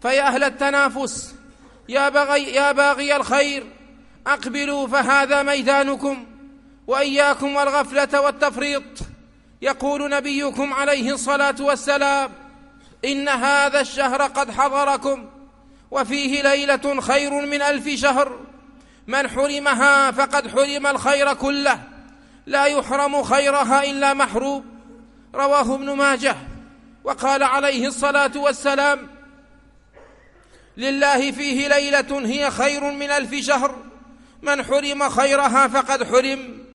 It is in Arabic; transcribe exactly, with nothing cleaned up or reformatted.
فيا أهل التنافس، يا باغي, يا باغي الخير، أقبلوا فهذا ميدانكم، وإياكم والغفلة والتفريط. يقول نبيكم عليه الصلاة والسلام: إن هذا الشهر قد حضركم وفيه ليلة خير من ألف شهر، من حرمها فقد حرم الخير كله، لا يحرم خيرها إلا محروم. رواه ابن ماجه. وقال عليه الصلاة والسلام: لله فيه ليلة هي خير من ألف شهر، من حرم خيرها فقد حرم.